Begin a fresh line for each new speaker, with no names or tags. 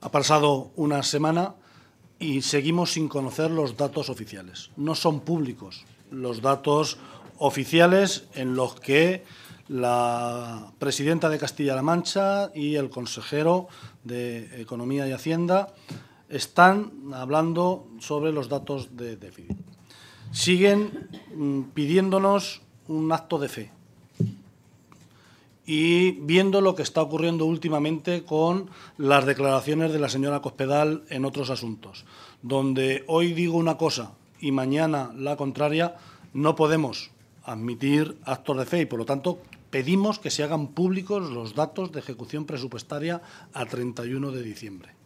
Ha pasado una semana y seguimos sin conocer los datos oficiales. No son públicos los datos oficiales en los que la presidenta de Castilla-La Mancha y el consejero de Economía y Hacienda están hablando sobre los datos de déficit. Siguen pidiéndonos un acto de fe. Y viendo lo que está ocurriendo últimamente con las declaraciones de la señora Cospedal en otros asuntos, donde hoy digo una cosa y mañana la contraria, no podemos admitir actos de fe y, por lo tanto, pedimos que se hagan públicos los datos de ejecución presupuestaria a 31 de diciembre.